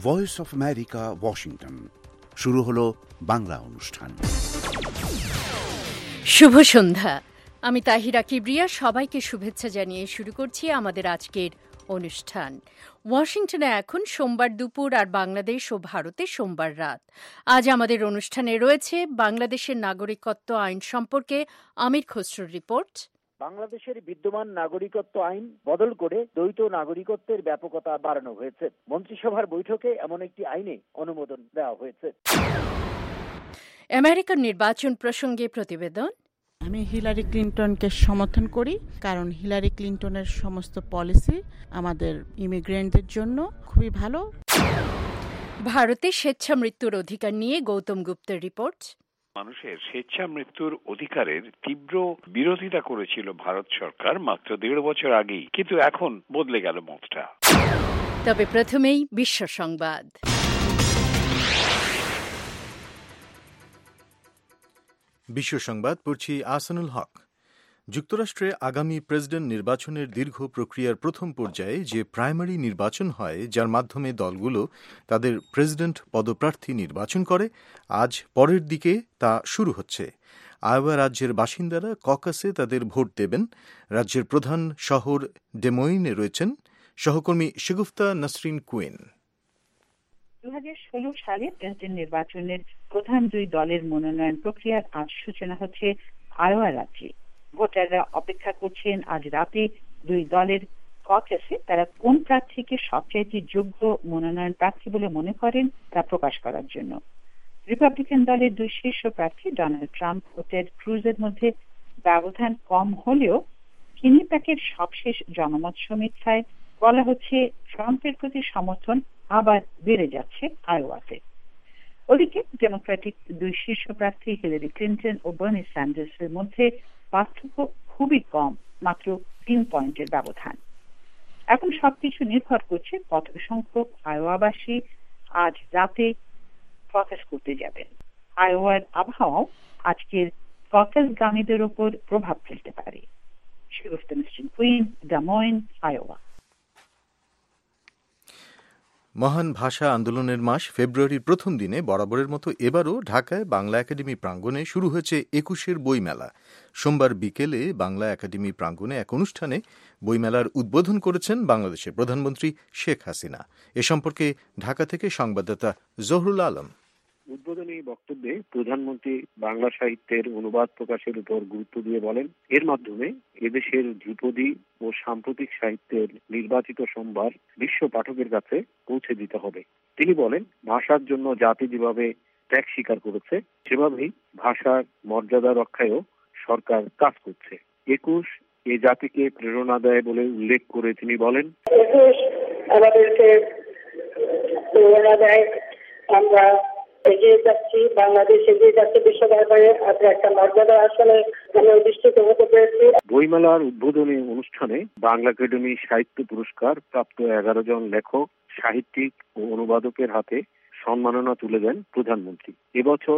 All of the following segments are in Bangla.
Voice of America, Washington. শুরু হলো বাংলা অনুষ্ঠান। শুভ সন্ধ্যা। আমি তাহিরা কিবরিয়া সবাইকে শুভেচ্ছা জানিয়ে শুরু করছি আমাদের আজকের অনুষ্ঠান। ওয়াশিংটনে এখন সোমবার দুপুর আর বাংলাদেশ ও ভারতে সোমবার রাত। আজ আমাদের অনুষ্ঠানে রয়েছে বাংলাদেশের নাগরিকত্ব আইন সম্পর্কে আমির খসরুর রিপোর্ট। বাংলাদেশের বিদ্যমান নাগরিকত্ব আইন বদল করে দ্বৈত নাগরিকত্বের ব্যাপকতা বাড়ানো হয়েছে। মন্ত্রিসভার বৈঠকে এমন একটি আইনে অনুমোদন দেওয়া হয়েছে। আমেরিকার নির্বাচন প্রসঙ্গে প্রতিবেদন। আমি হিলারি ক্লিনটনকে সমর্থন করি, কারণ হিলারি ক্লিনটনের সমস্ত পলিসি আমাদের ইমিগ্রেন্টদের জন্য খুবই ভালো। ভারতে স্বেচ্ছা মৃত্যুর অধিকার নিয়ে গৌতম গুপ্তের রিপোর্ট। মানুষের স্বেচ্ছা মৃত্যুর অধিকারের তীব্র বিরোধিতা করেছিল ভারত সরকার মাত্র 1.5 বছর আগেই, কিন্তু এখন বদলে গেল মতটা। তবে প্রথমেই বিশ্ব সংবাদ। বিশ্ব সংবাদ পড়ছি আহসানুল হক। যুক্তরাষ্ট্রে আগামী প্রেসিডেন্ট নির্বাচনের দীর্ঘ প্রক্রিয়ার প্রথম পর্যায়ে যে প্রাইমারি নির্বাচন হয়, যার মাধ্যমে দলগুলো তাদের প্রেসিডেন্ট পদপ্রার্থী নির্বাচন করে, আজ পরের দিকে তা শুরু হচ্ছে। আয়োয়া রাজ্যের বাসিন্দারা ককাসে তাদের ভোট দেবেন। রাজ্যের প্রধান শহর ডেমোইনে রয়েছেন সহকর্মী শিগুফতা নাসরিন কুইন। 2016 সালে প্রেসিডেন্ট নির্বাচনের প্রধান দুই দলের মনোনয়ন প্রক্রিয়ার আজ সূচনা হচ্ছে আয়োয়া রাজ্যে। ভোটাররা অপেক্ষা করছেন আজ রাতে দুই দলের ককেসে তারা কোন প্রার্থীকে সবচাইতে যোগ্য মনোনয়ন প্রার্থী বলে মনে করেন তা প্রকাশ করার জন্য। রিপাবলিকান দলের দুই শীর্ষ প্রার্থী ডোনাল্ড ট্রাম্প ও টেড ক্রুজের মধ্যে ব্যবধান কম হলেও কিনিপ্যাকের সবশেষ জনমত সমীক্ষায় বলা হচ্ছে ট্রাম্পের প্রতি সমর্থন আবার বেড়ে যাচ্ছে আয়োয়াতে। ওদিকে ডেমোক্রেটিক দুই শীর্ষ প্রার্থী হিলারি ক্লিনটন ও বার্নি স্যান্ডার্সের মধ্যে পার্থক্য খুবই কম, মাত্র 3 পয়েন্টের ব্যবধান। এখন সবকিছু নির্ভর করছে কত সংখ্যক আয়োয়াবাসী আজ রাতে ককেস করতে যাবেন। আয়োয়ার আবহাওয়াও আজকের ককেসগামীদের উপর প্রভাব ফেলতে পারে। Shigufta Nasrin Quinn, Des Moines, Iowa. মহান ভাষা আন্দোলনের মাস ফেব্রুয়ারির প্রথম দিনে বরাবরের মতো এবারও ঢাকায় বাংলা একাডেমি প্রাঙ্গণে শুরু হয়েছে 21 বইমেলা। সোমবার বিকেলে বাংলা একাডেমি প্রাঙ্গণে এক অনুষ্ঠানে বইমেলার উদ্বোধন করেছেন বাংলাদেশের প্রধানমন্ত্রী শেখ হাসিনা। এ সম্পর্কে ঢাকা থেকে সংবাদদাতা জহুরুল আলম। উদ্বোধনী বক্তব্যে প্রধানমন্ত্রী বাংলা সাহিত্যের অনুবাদ প্রকাশের উপর গুরুত্ব দিয়ে বলেন, এর মাধ্যমে এদেশের ধ্রুপদী ও সাম্প্রতিক সাহিত্যের নির্বাচিত সম্ভার বিশ্ব পাঠকের কাছে পৌঁছে দিতে হবে। তিনি বলেন, ভাষার জন্য জাতি যেভাবে ত্যাগ স্বীকার করেছে, সেভাবেই ভাষার মর্যাদা রক্ষায়ও সরকার কাজ করছে। 21 এ জাতিকে প্রেরণা দেয় বলে উল্লেখ করে তিনি বলেন, 21 আমাদেরকে প্রেরণা দেয়, আমরা এগিয়ে যাচ্ছি, বাংলাদেশ এগিয়ে যাচ্ছে বিশ্ব দরবারে, একটা মর্যাদা আসলে আমি অধিষ্ঠিত হতে পেরেছি। বইমেলার উদ্বোধনী অনুষ্ঠানে বাংলা একাডেমি সাহিত্য পুরস্কার প্রাপ্ত 11 জন লেখক, সাহিত্যিক ও অনুবাদকের হাতে সম্মাননা তুলে দেন প্রধানমন্ত্রী। এবছর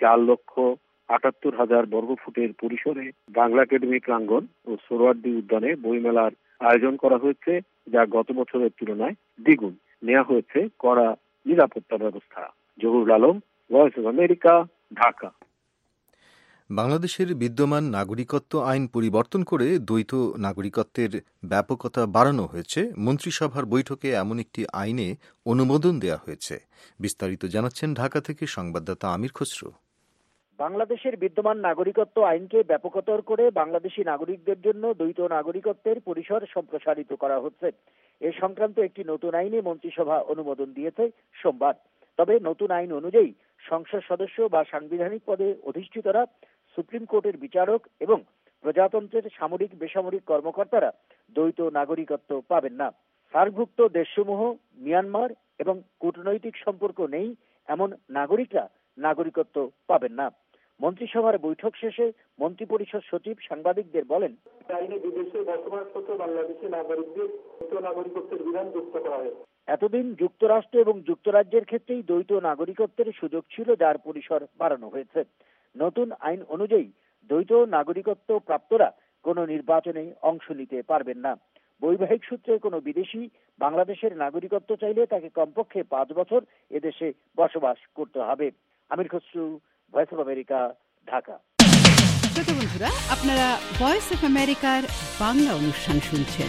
4,78,000 বর্গফুটের পরিসরে বাংলা একাডেমি প্রাঙ্গণ ও সোহরাওয়ার্দী উদ্যানে বইমেলার আয়োজন করা হয়েছে, যা গত বছরের তুলনায় দ্বিগুণ। নেওয়া হয়েছে কড়া নিরাপত্তা ব্যবস্থা। Zahurul Alam, Voice of America, Dhaka. বাংলাদেশের বিদ্যমান নাগরিকত্ব আইন পরিবর্তন করে দ্বৈত নাগরিকত্বের ব্যাপকতা বাড়ানো হয়েছে। মন্ত্রিসভার বৈঠকে এমন একটি আইনে অনুমোদন দেওয়া হয়েছে। বিস্তারিত জানাচ্ছেন ঢাকা থেকে সংবাদদাতা আমির খসরু। বাংলাদেশের বিদ্যমান নাগরিকত্ব আইনকে ব্যাপকতর করে বাংলাদেশি নাগরিকদের জন্য দ্বৈত নাগরিকত্বের পরিসর সম্প্রসারিত করা হচ্ছে। এ সংক্রান্ত একটি নতুন আইনে মন্ত্রিসভা অনুমোদন দিয়েছে সোমবার। তবে নতুন আইন অনুযায়ী সংসদ সদস্য বা সাংবিধানিক পদে অধিষ্ঠিতরা, সুপ্রিম কোর্টের বিচারক এবং প্রজাতন্ত্রের সামরিক বেসামরিক কর্মকর্তারা দ্বৈত নাগরিকত্ব পাবেন না। সার্কভুক্ত দেশসমূহ, মিয়ানমার এবং কূটনৈতিক সম্পর্ক নেই এমন নাগরিকরা নাগরিকত্ব পাবেন না। মন্ত্রিসভার বৈঠক শেষে মন্ত্রিপরিষদ সচিব সাংবাদিকদের বলেন, আইনে বিদেশে বসবাসরত বাংলাদেশি নাগরিকদের দ্বৈত নাগরিকত্বের বিধান যুক্ত করা হয়। এতদিন যুক্তরাষ্ট্র এবং যুক্তরাজ্যের ক্ষেত্রেই দ্বৈত নাগরিকত্বের সুযোগ ছিল, যার পরিসর বাড়ানো হয়েছে। নতুন আইন অনুযায়ী দ্বৈত নাগরিকত্ব প্রাপ্তরা কোনো নির্বাচনে অংশ নিতে পারবেন না। বৈবাহিক সূত্রে কোনো বিদেশি বাংলাদেশের নাগরিকত্ব চাইলে তাকে কমপক্ষে 5 বছর এদেশে বসবাস করতে হবে। Amir Khasru, Voice of America, Dhaka. শ্রোতা বন্ধুরা, আপনারা ভয়েস অফ আমেরিকার বাংলা অনুষ্ঠান শুনছেন।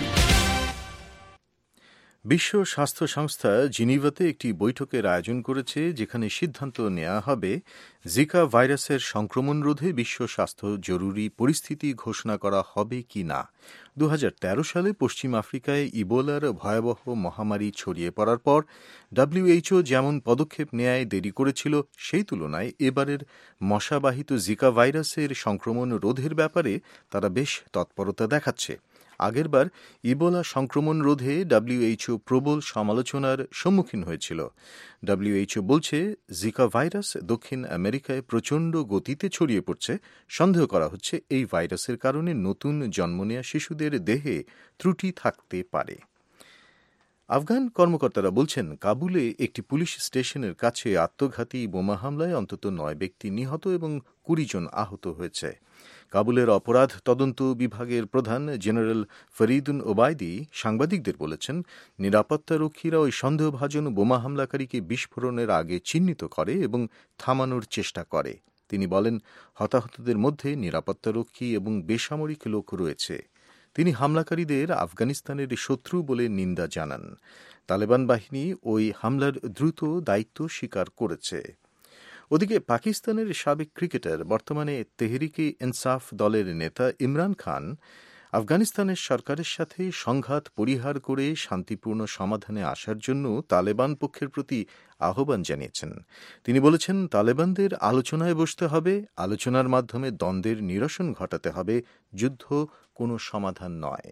বিশ্ব স্বাস্থ্য সংস্থা জিনিভাতে একটি বৈঠকের আয়োজন করেছে, যেখানে সিদ্ধান্ত নেওয়া হবে জিকা ভাইরাসের সংক্রমণ রোধে বিশ্ব স্বাস্থ্য জরুরি পরিস্থিতি ঘোষণা করা হবে কি না। 2013 সালে পশ্চিম আফ্রিকায় ইবোলার ভয়াবহ মহামারী ছড়িয়ে পড়ার পর WHO যেমন পদক্ষেপ নেয় দেরি করেছিল, সেই তুলনায় এবারের মশাবাহিত জিকা ভাইরাসের সংক্রমণ রোধের ব্যাপারে তারা বেশ তৎপরতা দেখাচ্ছে। আগেরবার ইবোলা সংক্রমণ রোধে WHO প্রবল সমালোচনার সম্মুখীন হয়েছিল। WHO বলছে, জিকা ভাইরাস দক্ষিণ আমেরিকায় প্রচণ্ড গতিতে ছড়িয়ে পড়ছে। সন্দেহ করা হচ্ছে এই ভাইরাসের কারণে নতুন জন্ম নেয়া শিশুদের দেহে ত্রুটি থাকতে পারে। আফগান কর্মকর্তারা বলছেন, কাবুলে একটি পুলিশ স্টেশনের কাছে আত্মঘাতী বোমা হামলায় অন্তত 9 ব্যক্তি নিহত এবং 20 জন আহত হয়েছে। কাবুলের অপরাধ তদন্ত বিভাগের প্রধান জেনারেল ফরিদুন ওবায়দি সাংবাদিকদের বলেছেন, নিরাপত্তারক্ষীরা ওই সন্দেহভাজন বোমা হামলাকারীকে বিস্ফোরণের আগে চিহ্নিত করে এবং থামানোর চেষ্টা করে। তিনি বলেন, হতাহতদের মধ্যে নিরাপত্তারক্ষী এবং বেসামরিক লোক রয়েছে। তিনি হামলাকারীদের আফগানিস্তানের শত্রু বলে নিন্দা জানান। তালেবান বাহিনী ওই হামলার দ্রুত দায়িত্ব স্বীকার করেছে। ওদিকে পাকিস্তানের সাবেক ক্রিকেটার, বর্তমানে তেহরিকে ইনসাফ দলের নেতা ইমরান খান আফগানিস্তানের সরকারের সাথে সংঘাত পরিহার করে শান্তিপূর্ণ সমাধানে আসার জন্য তালেবান পক্ষের প্রতি আহ্বান জানিয়েছেন। তিনি বলেছেন, তালেবানদের আলোচনায় বসতে হবে, আলোচনার মাধ্যমে দ্বন্দ্বের নিরসন ঘটাতে হবে, যুদ্ধ কোনো সমাধান নয়।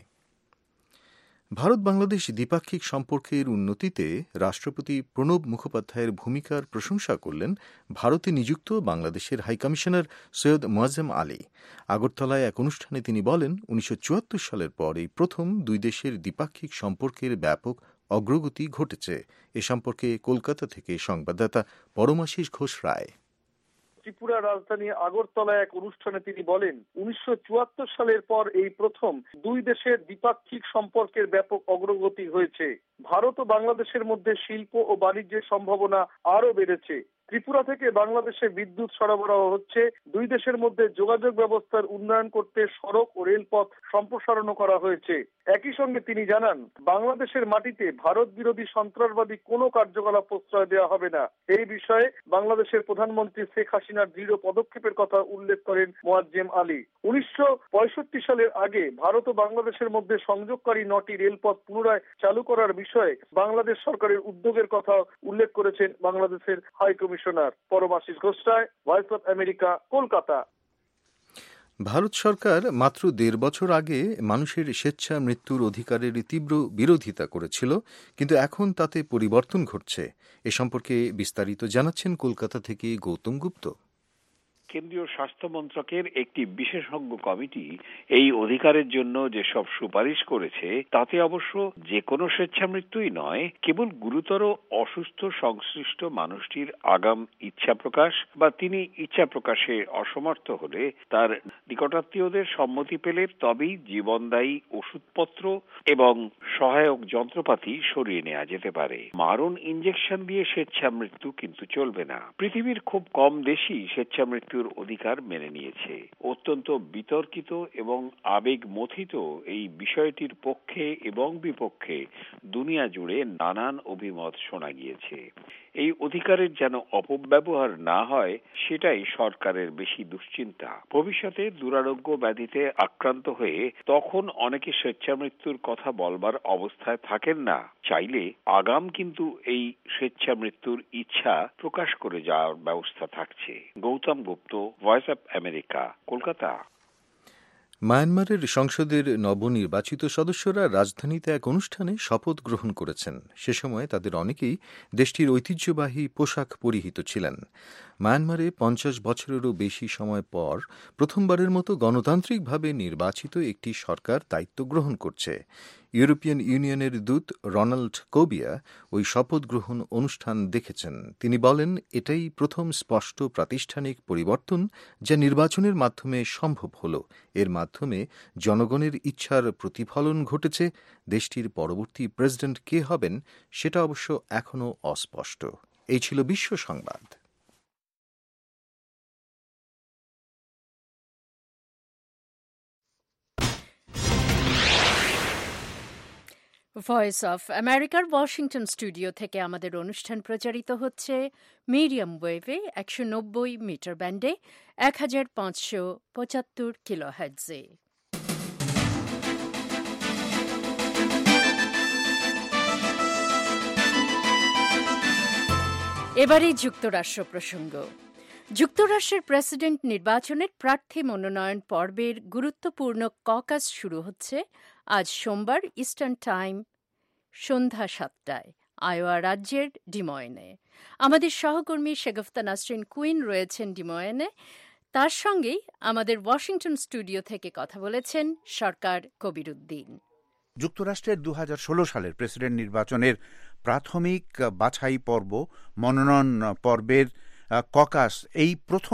ভারত বাংলাদেশ দ্বিপাক্ষিক সম্পর্কের উন্নতিতে রাষ্ট্রপতি প্রণব মুখোপাধ্যায়ের ভূমিকার প্রশংসা করলেন ভারতে নিযুক্ত বাংলাদেশের হাইকমিশনার সৈয়দ মোয়াজ্জেম আলী। আগরতলায় এক অনুষ্ঠানে তিনি বলেন, 1974 সালের পর এই প্রথম দুই দেশের দ্বিপাক্ষিক সম্পর্কের ব্যাপক অগ্রগতি ঘটেছে। এ সম্পর্কে কলকাতা থেকে সংবাদদাতা পরমাশিস ঘোষ রায়। ত্রিপুরা রাজধানী আগরতলায় এক অনুষ্ঠানে তিনি বলেন, 1974 সালের পর এই প্রথম দুই দেশের দ্বিপাক্ষিক সম্পর্কের ব্যাপক অগ্রগতি হয়েছে। ভারত ও বাংলাদেশের মধ্যে শিল্প ও বাণিজ্যের সম্ভাবনা আরও বেড়েছে। ত্রিপুরা থেকে বাংলাদেশে বিদ্যুৎ সরবরাহ হচ্ছে। দুই দেশের মধ্যে যোগাযোগ ব্যবস্থার উন্নয়ন করতে সড়ক ও রেলপথ সম্প্রসারণ করা হয়েছে। একই সঙ্গে তিনি জানান, বাংলাদেশের মাটিতে ভারত বিরোধী সন্ত্রাসবাদী কোনো কার্যকলাপ প্রশ্রয় দেওয়া হবে না। এই বিষয়ে বাংলাদেশের প্রধানমন্ত্রী শেখ হাসিনার দৃঢ় পদক্ষেপের কথা উল্লেখ করেন মোয়াজ্জেম আলী। 1965 সালের আগে ভারত ও বাংলাদেশের মধ্যে সংযোগকারী 9টি রেলপথ পুনরায় চালু করার বিষয়ে বাংলাদেশ সরকারের উদ্যোগের কথা উল্লেখ করেছেন বাংলাদেশের high commissioner. Paramashis Ghosh Roy, Voice of America, Kolkata. Bharat সরকার মাত্র 1.5 বছর আগে মানুষের স্বেচ্ছা মৃত্যুর অধিকারের তীব্র বিরোধিতা করেছিল, কিন্তু এখন তাতে পরিবর্তন ঘটছে। এ সম্পর্কে বিস্তারিত জানাচ্ছেন কলকাতা থেকে গৌতম গুপ্ত। কেন্দ্রীয় স্বাস্থ্য মন্ত্রকের একটি বিশেষজ্ঞ কমিটি এই অধিকারের জন্য যেসব সুপারিশ করেছে, তাতে অবশ্য যে কোনো স্বেচ্ছামৃত্যুই নয়, কেবল গুরুতর অসুস্থ সংশ্লিষ্ট মানুষটির আগাম ইচ্ছা প্রকাশ বা তিনি ইচ্ছা প্রকাশে অসমর্থ হলে তার নিকটাত্মীয়দের সম্মতি পেলে তবেই জীবনদায়ী ওষুধপত্র এবং সহায়ক যন্ত্রপাতি সরিয়ে নেওয়া যেতে পারে। মারণ ইঞ্জেকশন দিয়ে স্বেচ্ছামৃত্যু কিন্তু চলবে না। পৃথিবীর খুব কম দেশই স্বেচ্ছামৃত্যুর অধিকার মেনে নিয়েছে। অত্যন্ত বিতর্কিত এবং আবেগ মথিত এই বিষয়টির পক্ষে এবং বিপক্ষে দুনিয়া জুড়ে নানান অভিমত শোনা গিয়েছে। এই অধিকারের যেন অপব্যবহার না হয়, সেটাই সরকারের বেশি দুশ্চিন্তা। ভবিষ্যতে দুরারোগ্য ব্যাধিতে আক্রান্ত হয়ে তখন অনেকে স্বেচ্ছামৃত্যুর কথা বলবার অবস্থায় থাকেন না। চাইলে আগাম কিন্তু এই স্বেচ্ছামৃত্যুর ইচ্ছা প্রকাশ করে যাওয়ার ব্যবস্থা থাকছে। Gautam Gupta, Voice of America, Kolkata. মায়ানমারের সংসদের নবনির্বাচিত সদস্যরা রাজধানীতে এক অনুষ্ঠানে শপথ গ্রহণ করেছেন। সে সময় তাদের অনেকেই দেশটির ঐতিহ্যবাহী পোশাক পরিহিত ছিলেন। মায়ানমারে 50 বছরেরও বেশি সময় পর প্রথমবারের মতো গণতান্ত্রিকভাবে নির্বাচিত একটি সরকার দায়িত্ব গ্রহণ করছে। ইউরোপিয়ান ইউনিয়নের দূত রোনাল্ড কোবিয়া ওই শপথ গ্রহণ অনুষ্ঠান দেখেছেন। তিনি বলেন, এটাই প্রথম স্পষ্ট প্রাতিষ্ঠানিক পরিবর্তন যা নির্বাচনের মাধ্যমে সম্ভব হল। এর মাধ্যমে জনগণের ইচ্ছার প্রতিফলন ঘটেছে। দেশটির পরবর্তী প্রেসিডেন্ট কে হবেন সেটা অবশ্য এখনও অস্পষ্ট। এই ছিল বিশ্ব সংবাদ। ভয়েস অফ আমেরিকার ওয়াশিংটন স্টুডিও থেকে আমাদের অনুষ্ঠান প্রচারিত হচ্ছে মিডিয়াম ওয়েভে 190 মিটার ব্যান্ডে 1575 কিলোহার্টজে। এবারে যুক্তরাষ্ট্র প্রসঙ্গ। যুক্তরাষ্ট্রের প্রেসিডেন্ট নির্বাচনের প্রার্থী মনোনয়ন পর্বের গুরুত্বপূর্ণ ককাস শুরু হচ্ছে আজ সোমবার ইস্টার্ন টাইম সন্ধ্যা 7টায় আয়োয়া রাজ্যের ডিময়েনে। আমাদের সহকর্মী শেগফতা নাসরিন কুইন রয়েছেন ডিময়েনে। তার সঙ্গেই আমাদের ওয়াশিংটন স্টুডিও থেকে কথা বলেছেন সরকার কবিরউদ্দিন। যুক্তরাষ্ট্রের 2016 সালের প্রেসিডেন্ট নির্বাচনের প্রাথমিক বাছাই পর্ব, মনোনয়ন পর্বের ককাস এই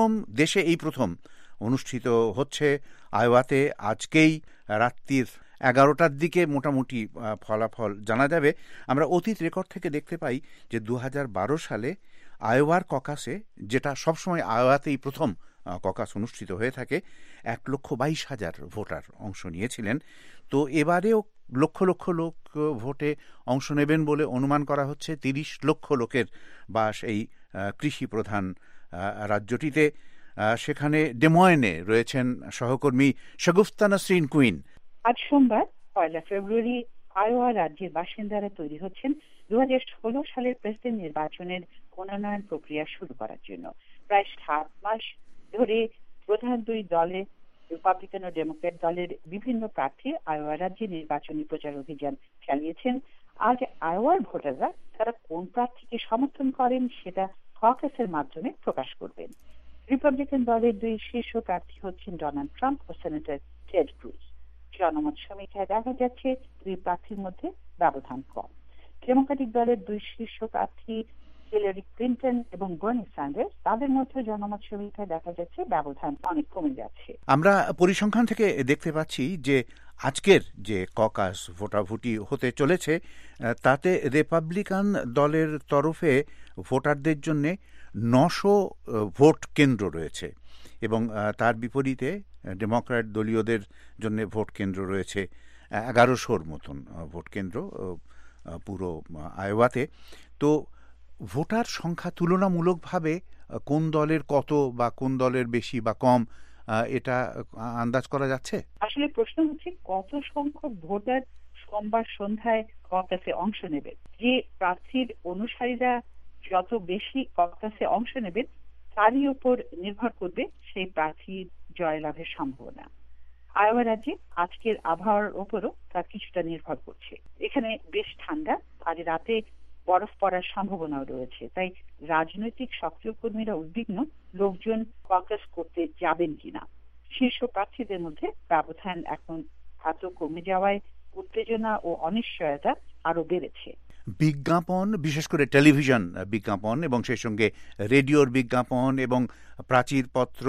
প্রথম অনুষ্ঠিত হচ্ছে আয়োয়াতে। আজকেই রাত্রির 11টার দিকে মোটামুটি ফলাফল জানা যাবে। আমরা অতীত রেকর্ড থেকে দেখতে পাই যে 2012 সালে আয়োয়ার ককাসে, যেটা সবসময় আয়োয়াতেই প্রথম ককাস অনুষ্ঠিত হয়ে থাকে, 1,22,000 ভোটার অংশ নিয়েছিলেন। তো এবারেও লক্ষ লক্ষ লোক ভোটে অংশ নেবেন বলে অনুমান করা হচ্ছে। 30 লক্ষ লোকের বাস এই কৃষি প্রধান রাজ্যটিতে। সেখানে ডেময়েনে রয়েছেন সহকর্মী শগুফতা নাসরিন কুইন। আজ সোমবার 1 ফেব্রুয়ারি আয়োয়া রাজ্যের বাসিন্দারা তৈরি হচ্ছেন 2016 সালের প্রেসিডেন্ট নির্বাচনের মনোনয়ন প্রক্রিয়া শুরু করার জন্য। প্রায় 7 মাস ধরে প্রধান দুই দলে, রিপাবলিকান ও ডেমোক্র্যাট দলের বিভিন্ন প্রার্থী আয়োয়া রাজ্যে নির্বাচনী প্রচার অভিযান চালিয়েছেন। আজ আয়োয়ার ভোটাররা তারা কোন প্রার্থীকে সমর্থন করেন সেটা ককাসের মাধ্যমে প্রকাশ করবেন। রিপাবলিকান দলের দুই শীর্ষ প্রার্থী হচ্ছেন ডোনাল্ড ট্রাম্প ও সেনেটর টেড ক্রুজ। জনমত সমীক্ষায় দেখা যাচ্ছে দুই প্রার্থীর মধ্যে ব্যবধান কম। ডেমোক্রেটিক দলের দুই শীর্ষ প্রার্থী হিলারি ক্লিন্টন এবং বার্নি স্যান্ডার্স, তাদের মধ্যে জনমত সমীক্ষায় দেখা যাচ্ছে ব্যবধান অনেক কমে যাচ্ছে। আমরা পরিসংখ্যান থেকে দেখতে পাচ্ছি যে আজকের যে ককাস ভোটাভুটি হতে চলেছে তাতে রিপাবলিকান দলের তরফে ভোটারদের জন্য 900 ভোট কেন্দ্র রয়েছে এবং তার বিপরীতে ডেমোক্র্যাট দলীয়দের জন্য ভোট কেন্দ্র রয়েছে 1100 মতন ভোট কেন্দ্র পুরো আয়োয়াতে। তো ভোটার সংখ্যা তুলনামূলকভাবে কোন দলের কত বা কোন দলের বেশি বা কম, এটা আন্দাজ করা যাচ্ছে? আসলে প্রশ্ন হচ্ছে কত সংখ্যক ভোটার সোমবার সন্ধ্যায় ককাসে অংশ নেবেন। যে প্রার্থীর অনুসারীরা যত বেশি ককাসে অংশ নেবেন তারই উপর নির্ভর করবে সেই প্রার্থীর জয়লাভের সম্ভাবনা। আয়োয়া রাজ্যে আজকের আবহাওয়ার উপরও তা কিছুটা নির্ভর করছে। এখানে বেশ ঠান্ডা আর রাতে বরফ পড়ার সম্ভাবনাও রয়েছে। তাই রাজনৈতিক সক্রিয় কর্মীরা উদ্বিগ্ন লোকজন ককাস করতে যাবেন কিনা। শীর্ষ প্রার্থীদের মধ্যে ব্যবধান এখন এত কমে যাওয়ায় উত্তেজনা ও অনিশ্চয়তা আরো বেড়েছে। বিজ্ঞাপন, বিশেষ করে টেলিভিশন বিজ্ঞাপন এবং সেই সঙ্গে রেডিওর বিজ্ঞাপন এবং প্রাচীরপত্র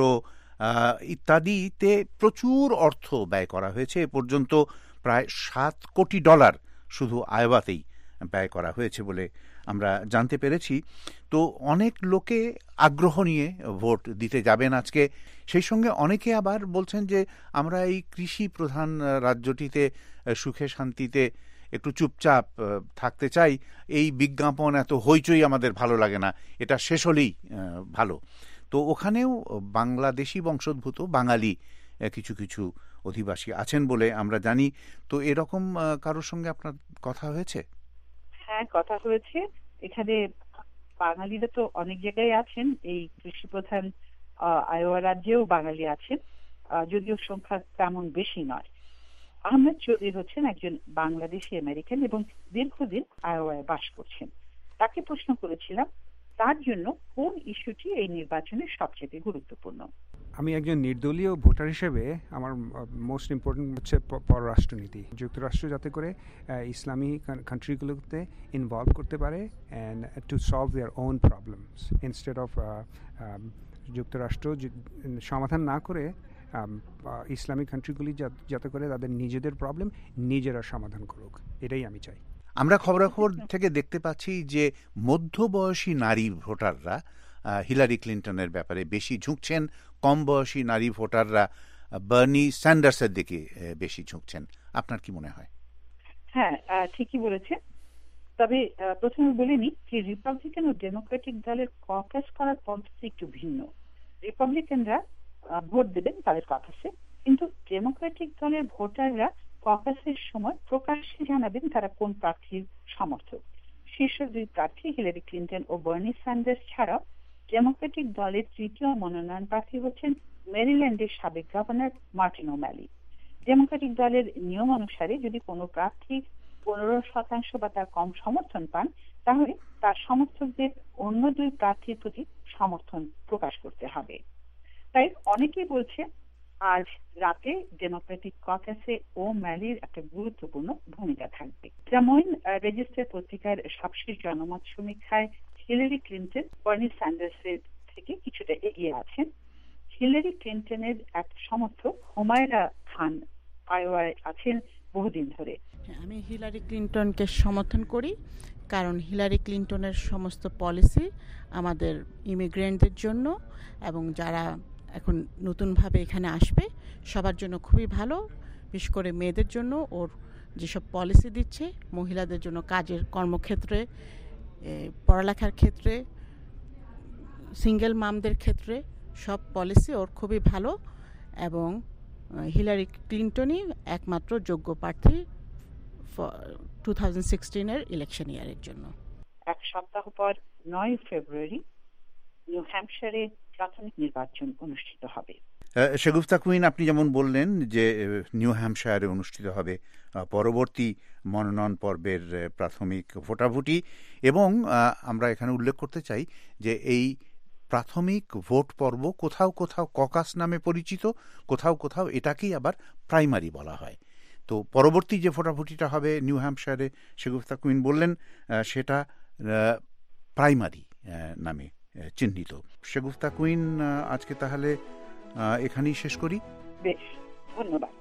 ইত্যাদিতে প্রচুর অর্থ ব্যয় করা হয়েছে। এ পর্যন্ত প্রায় $7 কোটি শুধু আয়োয়াতেই ব্যয় করা হয়েছে বলে আমরা জানতে পেরেছি। তো অনেক লোকে আগ্রহ নিয়ে ভোট দিতে যাবেন আজকে। সেই সঙ্গে অনেকে আবার বলছেন যে আমরা এই কৃষি প্রধান রাজ্যটিতে সুখে শান্তিতে একটু চুপচাপ থাকতে চাই, এই বিজ্ঞাপন এত হইচই আমাদের ভালো লাগে না, এটা শেষ হলেই ভালো। তো ওখানেও বাংলাদেশি বংশোদ্ভূত বাঙালি কিছু কিছু অধিবাসী আছেন বলে আমরা জানি। তো এরকম কারোর সঙ্গে আপনার কথা হয়েছে? হ্যাঁ, কথা হয়েছে। এখানে বাঙালিরা তো অনেক জায়গায় আছেন। এই কৃষি প্রধান আয়োয়া রাজ্যেও বাঙালি আছেন, যদিও সংখ্যা তেমন বেশি নয়। আহমেদ চৌধুরী হচ্ছেন একজন বাংলাদেশি আমেরিকান এবং দীর্ঘদিন আয়োয়ায় বাস করছেন। তাকে প্রশ্ন করেছিলাম তার জন্য কোন ইস্যুটি এই নির্বাচনে সবচেয়ে গুরুত্বপূর্ণ? আমি একজন নির্দলীয় ভোটার হিসেবে আমার মোস্ট ইম্পর্টেন্ট হচ্ছে পররাষ্ট্রনীতি। যুক্তরাষ্ট্র যাতে করে ইসলামী কান্ট্রিগুলোতে ইনভলভ করতে পারে and to solve their own problems instead of যুক্তরাষ্ট্র সমাধান না করে ইসলামিক কান্ট্রিগুলি যাতে করে তাদের নিজেদের প্রবলেম নিজেরা সমাধান করুক, এটাই আমি চাই। আমরা খবরাখবর থেকে দেখতে পাচ্ছি যে মধ্যবয়সী নারী ভোটাররা হিলারি ক্লিন্টনের ব্যাপারে বেশি ঝুঁকছেন, কম বয়সী নারী ভোটাররা বার্নি স্যান্ডার্সের দিকে বেশি ঝুঁকছেন। আপনার কি মনে হয়? হ্যাঁ, ঠিকই বলেছে। তবে প্রথমে বলে নিই যে রিপাবলিকান ও ডেমোক্রেটিক দলের ককাস করার পদ্ধতি একটু ভিন্ন। রিপাবলিকানরা ভোট দেবেন তাদের ককাসে, কিন্তু ডেমোক্রেটিক দলের ভোটাররা ককাসের সময় প্রকাশ্যে জানাবেন তারা কোন প্রার্থীর সমর্থক। শীর্ষ দুই প্রার্থী হিলারি ক্লিন্টন ও বার্নি স্যান্ডার্স ছাড়াও ডেমোক্রেটিক দলের তৃতীয় মনোনয়ন প্রার্থী হচ্ছেন মেরিল্যান্ডের সাবেক গভর্নর মার্টিন ওম্যালি। ডেমোক্রেটিক দলের নিয়ম অনুসারে যদি কোনো প্রার্থী 15% বা তার কম সমর্থন পান, তাহলে তার সমর্থকদের অন্য দুই প্রার্থীর প্রতি সমর্থন প্রকাশ করতে হবে। তাই অনেকেই বলছে আজ রাতে ডেমোক্রেটিক ককাসে ওম্যালির একটা গুরুত্বপূর্ণ ভূমিকা থাকবে। যেমন রেজিস্টার পত্রিকার সবশেষ জনমত সমীক্ষায় হিলারি ক্লিন্টন বার্নি স্যান্ডার্সের থেকে কিছুটা এগিয়ে আছেন। হিলারি ক্লিন্টনের এক সমর্থক হুমায়রা খান আইওয়ায় আছেন বহুদিন ধরে। আমি হিলারি ক্লিন্টনকে সমর্থন করি, কারণ হিলারি ক্লিন্টনের সমস্ত পলিসি আমাদের ইমিগ্রেন্টদের জন্য এবং যারা এখন নতুনভাবে এখানে আসবে সবার জন্য খুবই ভালো। বিশেষ করে মেয়েদের জন্য ওর যেসব পলিসি দিচ্ছে, মহিলাদের জন্য কাজের কর্মক্ষেত্রে, পড়ালেখার ক্ষেত্রে, সিঙ্গেল মামদের ক্ষেত্রে সব পলিসি ওর খুবই ভালো এবং হিলারি ক্লিন্টনই একমাত্র যোগ্য প্রার্থী 2016-এর ইলেকশন ইয়ারের জন্য। এক সপ্তাহ পর 9 ফেব্রুয়ারি নিউ হ্যাম্পশায়ারে প্রাথমিক নির্বাচন অনুষ্ঠিত হবে। শেগুফতা কুইন, আপনি যেমন বললেন যে নিউ হ্যাম্পশায়ারে অনুষ্ঠিত হবে পরবর্তী মনোনয়ন পর্বের প্রাথমিক ভোটাভুটি, এবং আমরা এখানে উল্লেখ করতে চাই যে এই প্রাথমিক ভোট পর্ব কোথাও কোথাও ককাস নামে পরিচিত, কোথাও কোথাও এটাকেই আবার প্রাইমারি বলা হয়। তো পরবর্তী যে ভোটাভুটিটা হবে নিউ হ্যাম্পশায়ারে, শেগুফতা কুইন বললেন সেটা প্রাইমারি নামে চিহ্নিত। শেগুফতা কুইন, আজকে তাহলে এখানেই শেষ করি। বেশ, ধন্যবাদ।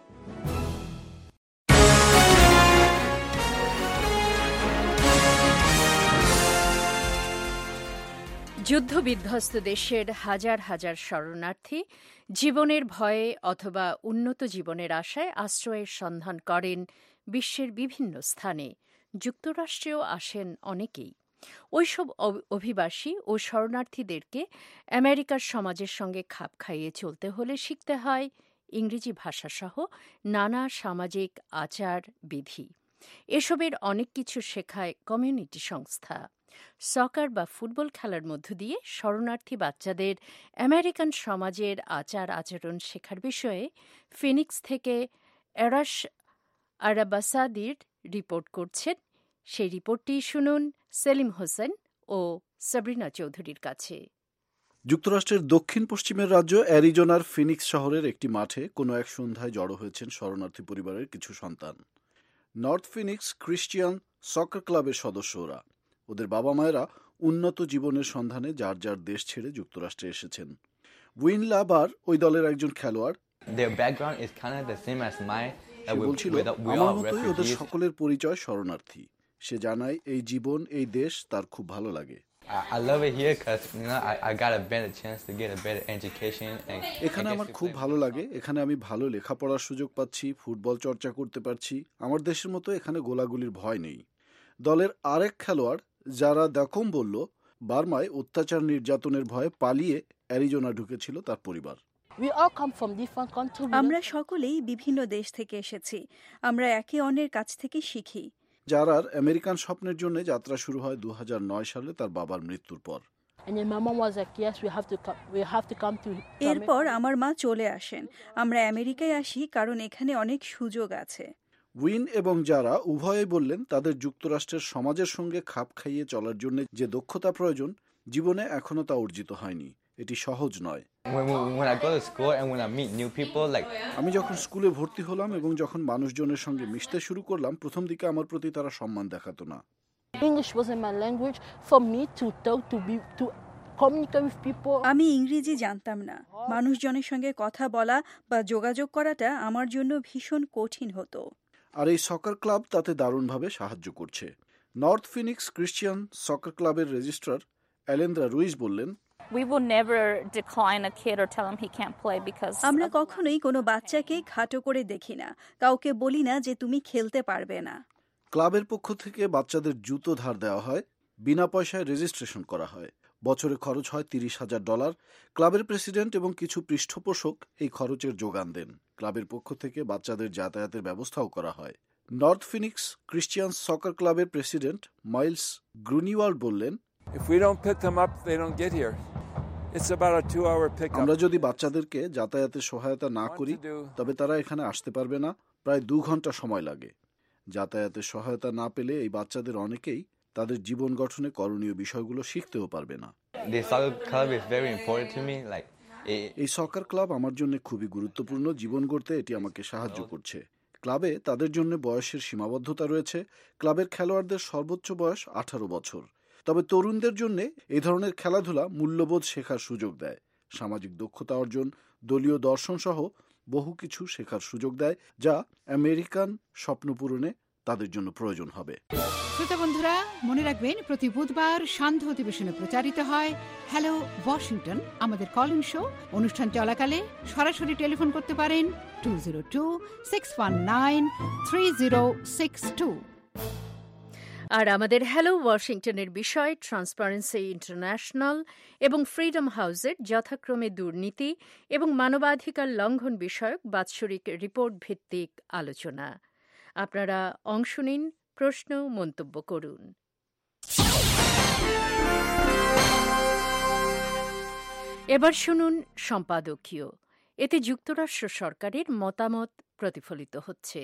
যুদ্ধবিধ্বস্ত দেশের হাজার হাজার শরণার্থী জীবনের ভয়ে অথবা উন্নত জীবনের আশায় আশ্রয়ের সন্ধান করেন বিশ্বের বিভিন্ন স্থানে। যুক্তরাষ্ট্রেও আসেন অনেকেই। ওইসব অভিবাসী ও শরণার্থীদেরকে আমেরিকার সমাজের সঙ্গে খাপ খাইয়ে চলতে হলে শিখতে হয় ইংরেজি ভাষাসহ নানা সামাজিক আচার বিধি। এসবের অনেক কিছু শেখায় কমিউনিটি সংস্থা। সকার বা ফুটবল খেলার মধ্য দিয়ে শরণার্থী বাচ্চাদের আমেরিকান সমাজের আচার আচরণ শেখার বিষয়ে ফিনিক্স থেকে এরাশ আরাবাসাদির রিপোর্ট করছেন। সেই রিপোর্টটি শুনুন সেলিম হোসেন ও সাবরিনা চৌধুরীর কাছে। যুক্তরাষ্ট্রের দক্ষিণ পশ্চিমের রাজ্য অ্যারিজোনার ফিনিক্স শহরের একটি মাঠে কোনো এক সন্ধ্যায় জড়ো হয়েছেন শরণার্থী পরিবারের কিছু সন্তান। নর্থ ফিনিক্স ক্রিশ্চিয়ান সকার ক্লাবের সদস্য ওরা। ওদের বাবা মায়েরা উন্নত জীবনের সন্ধানে যার যার দেশ ছেড়ে যুক্তরাষ্ট্রে এসেছেন। উইন লাবার ওই দলের একজন খেলোয়াড়। বলছিল, আমার মতোই ওদের সকলের পরিচয় শরণার্থী। সে জানায় এই জীবন, এই দেশ তার খুব ভালো লাগে। এখানে আমার খুব ভালো লাগে। এখানে আমি ভালো লেখাপড়ার সুযোগ পাচ্ছি, ফুটবল চর্চা করতে পারছি। আমার দেশের মতো এখানে গোলাগুলির ভয় নেই। দলের আরেক খেলোয়াড় যারা দেখম বলল, বার্মায় অত্যাচার নির্যাতনের ভয়ে পালিয়ে অ্যারিজোনা ঢুকেছিল তার পরিবার। আমরা সকলেই বিভিন্ন দেশ থেকে এসেছি। আমরা একে অন্যের কাছ থেকে শিখি। যারার আমেরিকান স্বপ্নের জন্য যাত্রা শুরু হয় 2009 সালে তার বাবার মৃত্যুর পর। এরপর আমার মা চলে আসেন। আমরা আমেরিকায় আসি কারণ এখানে অনেক সুযোগ আছে। উইন এবং যারা উভয়ে বললেন তাদের যুক্তরাষ্ট্রের সমাজের সঙ্গে খাপ খাইয়ে চলার জন্য যে দক্ষতা প্রয়োজন জীবনে এখনো তা অর্জিত হয়নি। এটি সহজ নয়। আমি যখন স্কুলে ভর্তি হলাম এবং যখন মানুষজনের সঙ্গে মিশতে শুরু করলাম, প্রথম দিকে আমার প্রতি তারা সম্মান দেখাতো না। আমি ইংরেজি জানতাম না। মানুষজনের সঙ্গে কথা বলা বা যোগাযোগ করাটা আমার জন্য ভীষণ কঠিন হতো। আর এই সকার ক্লাব তাতে দারুণভাবে সাহায্য করছে। নর্থ ফিনিক্স ক্রিশ্চিয়ান সকার ক্লাবের রেজিস্ট্রার অ্যালেন্দ্রা রুইজ বললেন, আমরা কখনোই কোনো বাচ্চাকে খাটো করে দেখি না, কাউকে বলি না যে তুমি খেলতে পারবে না। ক্লাবের পক্ষ থেকে বাচ্চাদের জুতো ধার দেওয়া হয়, বিনা পয়সায় রেজিস্ট্রেশন করা হয়। বছরে খরচ হয় $30,000। ক্লাবের প্রেসিডেন্ট এবং কিছু পৃষ্ঠপোষক এই খরচের যোগান দেন। ক্লাবের পক্ষ থেকে বাচ্চাদের যাতায়াতের ব্যবস্থাও করা হয়। নর্থ ফিনিক্স ক্রিশ্চিয়ান সকার ক্লাবের প্রেসিডেন্ট মাইলস গ্রুনিওয়াল্ড বললেন, আমরা যদি বাচ্চাদেরকে যাতায়াতের সহায়তা না করি তবে তারা এখানে আসতে পারবে না। প্রায় 2 ঘন্টা সময় লাগে। যাতায়াতের সহায়তা না পেলে এই বাচ্চাদের অনেকেই তাদের জীবন গঠনে করণীয় বিষয়গুলো শিখতেও পারবে না। এই সকার ক্লাব আমার জন্য খুবই গুরুত্বপূর্ণ। জীবন গড়তে এটি আমাকে সাহায্য করছে। ক্লাবে তাদের জন্য বয়সের সীমাবদ্ধতা রয়েছে। ক্লাবের খেলোয়াড়দের সর্বোচ্চ বয়স 18 বছর। তবে তরুণদের জন্য এই ধরনের খেলাধুলা মূল্যবোধ শেখার সুযোগ দেয়, সামাজিক দক্ষতা অর্জন, দলীয় দর্শন সহ বহু কিছু শেখার সুযোগ দেয়, যা আমেরিকান স্বপ্ন পূরণে তাদের জন্য প্রয়োজন হবে। শ্রোতা বন্ধুরা, মনে রাখবেন প্রতি বুধবার সান্ধ্য অধিবেশনে প্রচারিত হয় হ্যালো ওয়াশিংটন, আমাদের কলিং শো। অনুষ্ঠান চলাকালে সরাসরি টেলিফোন করতে পারেন 202-619-3062। আর আমাদের হ্যালো ওয়াশিংটনের বিষয় ট্রান্সপারেন্সি ইন্টারন্যাশনাল এবং ফ্রিডম হাউসের যথাক্রমে দুর্নীতি এবং মানবাধিকার লঙ্ঘন বিষয়ক বাৎসরিক রিপোর্ট ভিত্তিক আলোচনা। আপনারা অংশ নিন, প্রশ্ন মন্তব্য করুন। এবার শুনুন সম্পাদকীয়। এতে যুক্তরাষ্ট্র সরকারের মতামত প্রতিফলিত হচ্ছে।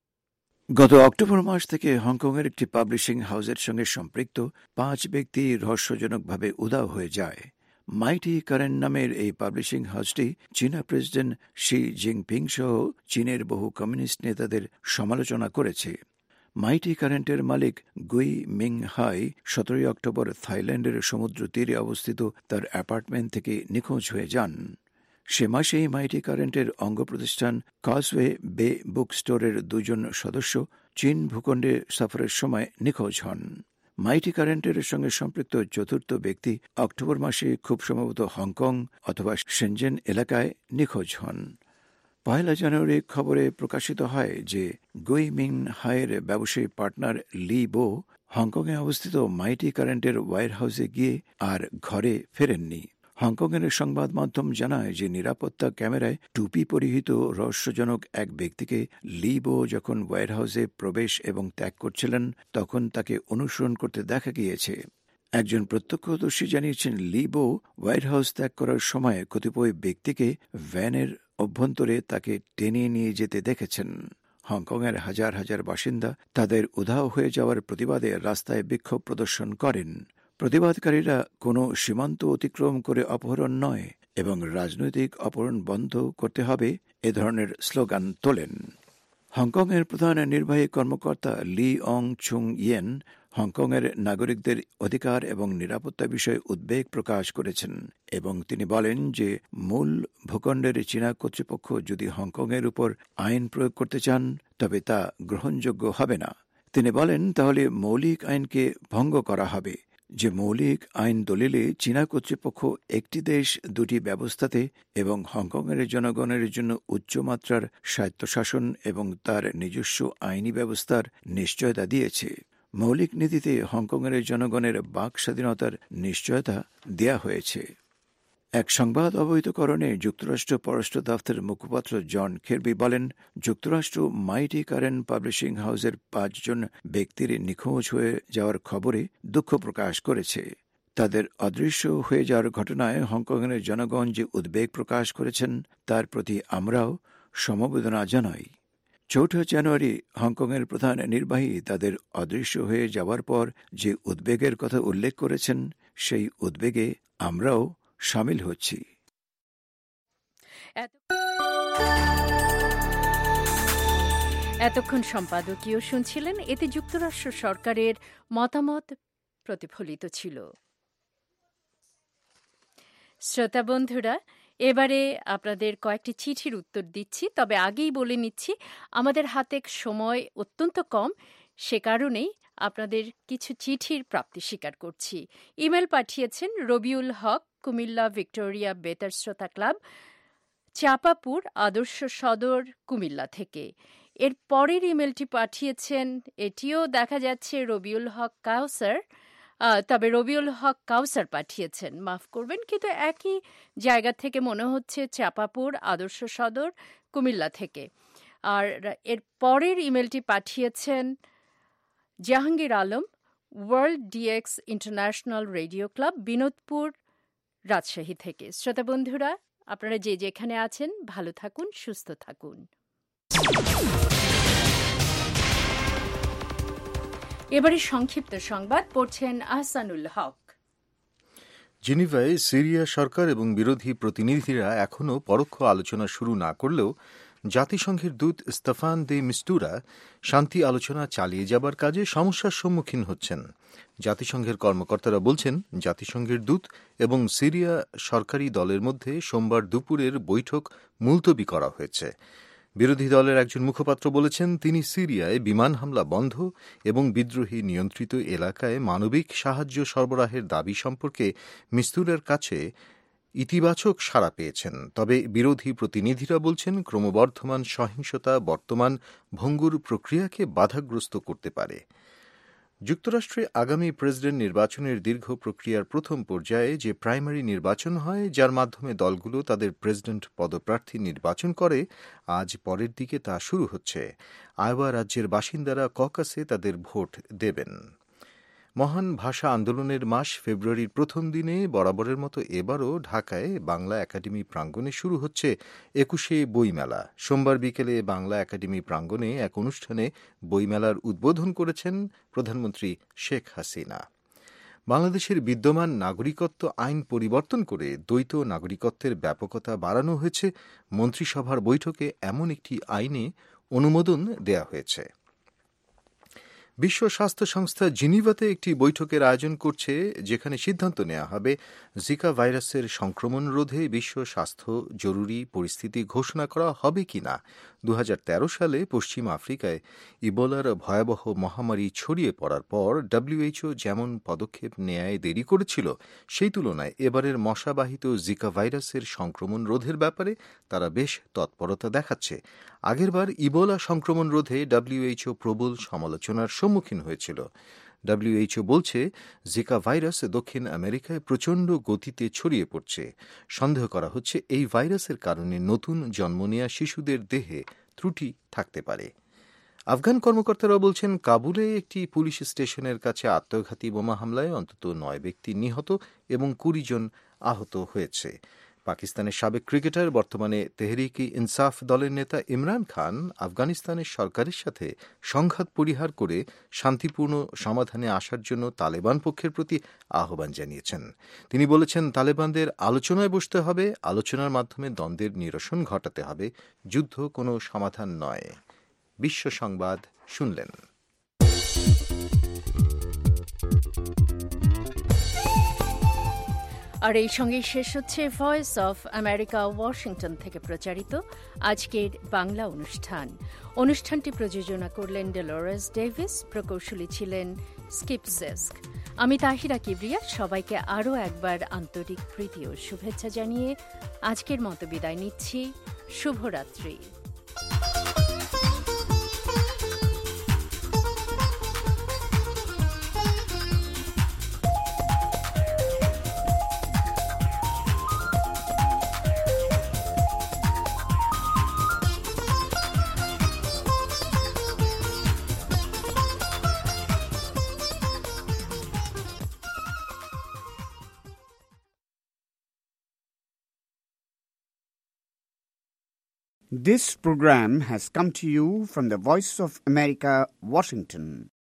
গত অক্টোবর মাস থেকে হংকংয়ের একটি পাবলিশিং হাউসের সঙ্গে সম্পৃক্ত 5 ব্যক্তি রহস্যজনকভাবে উধাও হয়ে যায়। মাইটি কারেন্ট নামের এই পাবলিশিং হাউসটি চীনা প্রেসিডেন্ট শি জিনপিং সহ চীনের বহু কমিউনিস্ট নেতাদের সমালোচনা করেছে। মাইটি কারেন্টের মালিক গুই মিং হাই 17 অক্টোবর থাইল্যান্ডের সমুদ্র তীরে অবস্থিত তার অ্যাপার্টমেন্ট থেকে নিখোঁজ হয়ে যান। সে মাসেই মাইটি কারেন্টের অঙ্গ প্রতিষ্ঠান কজওয়ে বে বুক স্টোরের 2 জন সদস্য চীন ভূখণ্ডে সফরের সময় নিখোঁজ হন। মাইটি কারেন্টের সঙ্গে সম্পৃক্ত 4র্থ ব্যক্তি অক্টোবর মাসে খুব সম্ভবত হংকং অথবা শেনজেন এলাকায় নিখোঁজ হন। 1 জানুয়ারি খবরে প্রকাশিত হয় যে গুই মিং হাইয়ের ব্যবসায়ী পার্টনার লি বো হংকংয়ে অবস্থিত মাইটি কারেন্টের ওয়্যার হাউসে গিয়ে আর ঘরে ফেরেননি। হংকংয়ের সংবাদ মাধ্যম জানায় যে নিরাপত্তা ক্যামেরায় টুপি পরিহিত রহস্যজনক এক ব্যক্তিকে লি বো যখন ওয়্যার হাউসে প্রবেশ এবং ত্যাগ করছিলেন তখন তাকে অনুসরণ করতে দেখা গিয়েছে। একজন প্রত্যক্ষদর্শী জানিয়েছেন লি বো ওয়্যার হাউস ত্যাগ করার সময় কতিপয় ব্যক্তিকে ভ্যানের অভ্যন্তরে তাকে টেনে নিয়ে যেতে দেখেছেন। হংকংয়ের হাজার হাজার বাসিন্দা তাদের উধাও হয়ে যাওয়ার প্রতিবাদে রাস্তায় বিক্ষোভ প্রদর্শন করেন। প্রতিবাদকারীরা কোনো সীমান্ত অতিক্রম করে অপহরণ নয় এবং রাজনৈতিক অপহরণ বন্ধ করতে হবে এ ধরনের স্লোগান তোলেন। হংকংয়ের প্রধান নির্বাহী কর্মকর্তা লি অং চুং ইয়েন হংকংয়ের নাগরিকদের অধিকার এবং নিরাপত্তা বিষয়ে উদ্বেগ প্রকাশ করেছেন এবং তিনি বলেন যে মূল ভূখণ্ডের চীনা কর্তৃপক্ষ যদি হংকংয়ের উপর আইন প্রয়োগ করতে চান তবে তা গ্রহণযোগ্য হবে না। তিনি বলেন তাহলে মৌলিক আইনকে ভঙ্গ করা হবে। যে মৌলিক আইন দলিলে চীনা কর্তৃপক্ষ একটি দেশ দুটি ব্যবস্থাতে এবং হংকংয়ের জনগণের জন্য উচ্চমাত্রার স্বায়ত্তশাসন এবং তার নিজস্ব আইনি ব্যবস্থার নিশ্চয়তা দিয়েছে। মৌলিক নীতিতে হংকংয়ের জনগণের বাক স্বাধীনতার নিশ্চয়তা দেয়া হয়েছে। এক সংবাদ অবহিতকরণে যুক্তরাষ্ট্র পররাষ্ট্র দফতরের মুখপাত্র জন কির্বি বলেন, যুক্তরাষ্ট্র মাইটি কারেন্ট পাবলিশিং হাউসের 5 জন ব্যক্তির নিখোঁজ হয়ে যাওয়ার খবরে দুঃখ প্রকাশ করেছে। তাদের অদৃশ্য হয়ে যাওয়ার ঘটনায় হংকংয়ের জনগণ যে উদ্বেগ প্রকাশ করেছেন তার প্রতি আমরাও সমবেদনা জানাই। 4 জানুয়ারি হংকংয়ের প্রধান নির্বাহী তাদের অদৃশ্য হয়ে যাওয়ার পর যে উদ্বেগের কথা উল্লেখ করেছেন সেই উদ্বেগে আমরাও সামিল হচ্ছি। এতক্ষণ সম্পাদকীয় শুনছিলেন, এতে যুক্তরাষ্ট্র সরকারের মতামত প্রতিফলিত ছিল। শ্রোতা বন্ধুরা, এবারে আপনাদের কয়েকটি চিঠির উত্তর দিচ্ছি, তবে আগেই বলে নিচ্ছি আমাদের হাতে সময় অত্যন্ত কম, সে কারণেই আপনাদের কিছু চিঠির প্রাপ্তি স্বীকার করছি। ইমেল পাঠিয়েছেন রবিউল হক, কুমিল্লা ভিক্টোরিয়া বেতার শ্রোতা ক্লাব, চাপাপুর আদর্শ সদর, কুমিল্লা থেকে। এর পরের ইমেলটি পাঠিয়েছেন, এটিও দেখা যাচ্ছে রবিউল হক কাউসার, তবে রবিউল হক কাউসার পাঠিয়েছেন, মাফ করবেন, কিন্তু একই জায়গা থেকে মনে হচ্ছে, চাপাপুর আদর্শ সদর, কুমিল্লা থেকে। আর এর পরের ইমেলটি পাঠিয়েছেন Jahangir Alam, World DX International radio club, Binodpur, Rajshahi থেকে। শ্রোতা বন্ধুরা, আপনারা যে যেখানে আছেন ভালো থাকুন, সুস্থ থাকুন। এবারে সংক্ষিপ্ত সংবাদ পড়ছেন আহসানুল হক। জেনিভায় সিরিয়া সরকার এবং বিরোধী প্রতিনিধিরা এখনও পরোক্ষ আলোচনা শুরু না করলেও জাতিসংঘের দূত স্তেফান দে মিস্তুরা শান্তি আলোচনা চালিয়ে যাবার কাজে সমস্যার সম্মুখীন হচ্ছেন। জাতিসংঘের কর্মকর্তারা বলছেন, জাতিসংঘের দূত এবং সিরিয়া সরকারি দলের মধ্যে সোমবার দুপুরের বৈঠক মুলতবি করা হয়েছে। বিরোধী দলের একজন মুখপাত্র বলেছেন, তিনি সিরিয়ায় বিমান হামলা বন্ধ এবং বিদ্রোহী নিয়ন্ত্রিত এলাকায় মানবিক সাহায্য সরবরাহের দাবি সম্পর্কে মিস্তুরার কাছে ইতিবাচক সাড়া পেয়েছেন। তবে বিরোধী প্রতিনিধিরা বলছেন, ক্রমবর্ধমান সহিংসতা বর্তমান ভঙ্গুর প্রক্রিয়াকে বাধাগ্রস্ত করতে পারে। যুক্তরাষ্ট্রে আগামী প্রেসিডেন্ট নির্বাচনের দীর্ঘ প্রক্রিয়ার প্রথম পর্যায়ে যে প্রাইমারি নির্বাচন হয়, যার মাধ্যমে দলগুলো তাদের প্রেসিডেন্ট পদপ্রার্থী নির্বাচন করে, আজ পরের দিকে তা শুরু হচ্ছে। আয়োয়া রাজ্যের বাসিন্দারা ককাসে তাদের ভোট দেবেন। মহান ভাষা আন্দোলনের মাস ফেব্রুয়ারির প্রথম দিনে বরাবরের মতো এবারও ঢাকায় বাংলা একাডেমি প্রাঙ্গণে শুরু হচ্ছে ২১শে বইমেলা। সোমবার বিকেলে বাংলা একাডেমি প্রাঙ্গণে এক অনুষ্ঠানে বইমেলার উদ্বোধন করেছেন প্রধানমন্ত্রী শেখ হাসিনা। বাংলাদেশের বিদ্যমান নাগরিকত্ব আইন পরিবর্তন করে দ্বৈত নাগরিকত্বের ব্যাপকতা বাড়ানো হয়েছে। মন্ত্রিসভার বৈঠকে এমন একটি আইনে অনুমোদন দেয়া হয়েছে। বিশ্ব স্বাস্থ্য সংস্থা জিনিভাতে একটি বৈঠকের আয়োজন করছে, যেখানে সিদ্ধান্ত নেওয়া হবে জিকা ভাইরাসের সংক্রমণ রোধে বিশ্ব স্বাস্থ্য জরুরি পরিস্থিতি ঘোষণা করা হবে কিনা। ২০১৩ সালে পশ্চিম আফ্রিকায় ইবোলার ভয়াবহ মহামারী ছড়িয়ে পড়ার পর WHO যেমন পদক্ষেপ নেয় দেরি করেছিল, সেই তুলনায় এবারের মশাবাহিত জিকা ভাইরাসের সংক্রমণ রোধের ব্যাপারে তারা বেশ তৎপরতা দেখাচ্ছে। আগেরবার ইবোলা সংক্রমণ রোধে WHO প্রবল সমালোচনার সম্মুখীন হয়েছিল। WHO বলছে, জিকা ভাইরাস দক্ষিণ আমেরিকায় প্রচণ্ড গতিতে ছড়িয়ে পড়ছে। সন্দেহ করা হচ্ছে এই ভাইরাসের কারণে নতুন জন্ম নেয়া শিশুদের দেহে ত্রুটি থাকতে পারে। আফগান কর্মকর্তারা বলছেন, কাবুলে একটি পুলিশ স্টেশনের কাছে আত্মঘাতী বোমা হামলায় অন্তত ৯ ব্যক্তি নিহত এবং ২০ জন আহত হয়েছে। পাকিস্তানের সাবেক ক্রিকেটার, বর্তমানে তেহরিক-ই ইনসাফ দলের নেতা ইমরান খান আফগানিস্তানের সরকারের সাথে সংঘাত পরিহার করে শান্তিপূর্ণ সমাধানে আসার জন্য তালেবান পক্ষের প্রতি আহ্বান জানিয়েছেন। তিনি বলেছেন, তালেবানদের আলোচনায় বসতে হবে, আলোচনার মাধ্যমে দ্বন্দ্বের নিরসন ঘটাতে হবে, যুদ্ধ কোনো সমাধান নয়। বিশ্ব সংবাদ শুনলেন। আর এই সঙ্গেই শেষ হচ্ছে ভয়েস অফ আমেরিকা ওয়াশিংটন থেকে প্রচারিত আজকের বাংলা অনুষ্ঠান। অনুষ্ঠানটি প্রযোজনা করলেন ডেলোরেস ডেভিস, প্রকৌশলী ছিলেন স্কিপ সেস্ক। আমি তাহিরা কিবরিয়া সবাইকে আরও একবার আন্তরিক প্রীতি ও শুভেচ্ছা জানিয়ে আজকের মতো বিদায় নিচ্ছি। শুভরাত্রি। This program has come to you from the Voice of America, Washington.